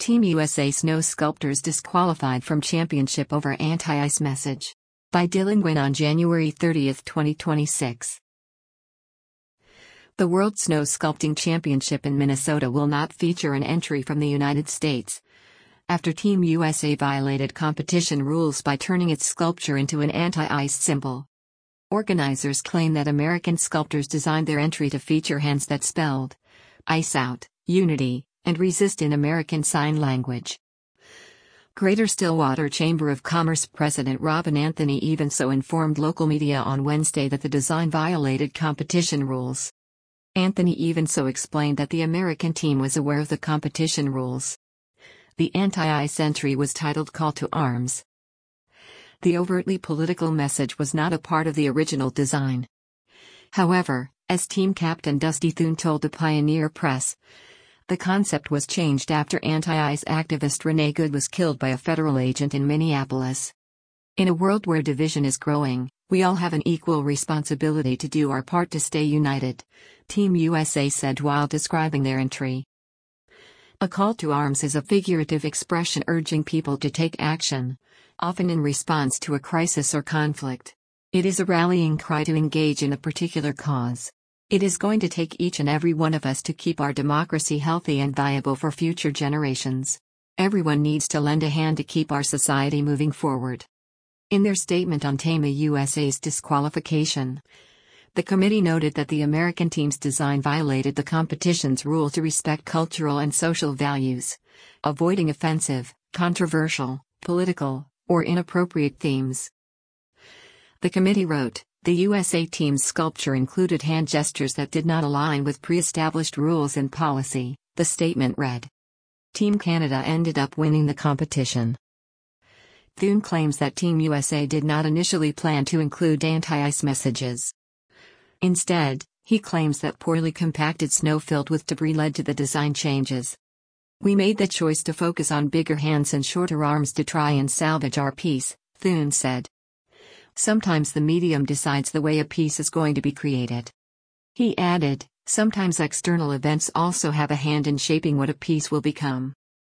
Team USA snow sculptors disqualified from championship over anti-ice message. By Dylan Nguyen on January 30, 2026. The World Snow Sculpting Championship in Minnesota will not feature an entry from the United States, after Team USA violated competition rules by turning its sculpture into an anti-ice symbol. Organizers claim that American sculptors designed their entry to feature hands that spelled "Ice Out," "Unity," and "Resist" in American Sign Language. Greater Stillwater Chamber of Commerce President Robin Anthony Evenso informed local media on Wednesday that the design violated competition rules. Anthony Evenso explained that the American team was aware of the competition rules. The anti-ice entry was titled "Call to Arms." The overtly political message was not a part of the original design. However, as team captain Dusty Thune told the Pioneer Press, the concept was changed after anti-ice activist Renee Good was killed by a federal agent in Minneapolis. In a world where division is growing, we all have an equal responsibility to do our part to stay united, Team USA said while describing their entry. A call to arms is a figurative expression urging people to take action, often in response to a crisis or conflict. It is a rallying cry to engage in a particular cause. It is going to take each and every one of us to keep our democracy healthy and viable for future generations. Everyone needs to lend a hand to keep our society moving forward. In their statement on Team USA's disqualification, the committee noted that the American team's design violated the competition's rule to respect cultural and social values, avoiding offensive, controversial, political, or inappropriate themes. The committee wrote, "The USA team's sculpture included hand gestures that did not align with pre-established rules and policy," the statement read. Team Canada ended up winning the competition. Thune claims that Team USA did not initially plan to include anti-ice messages. Instead, he claims that poorly compacted snow filled with debris led to the design changes. "We made the choice to focus on bigger hands and shorter arms to try and salvage our piece," Thune said. "Sometimes the medium decides the way a piece is going to be created." He added, "Sometimes external events also have a hand in shaping what a piece will become."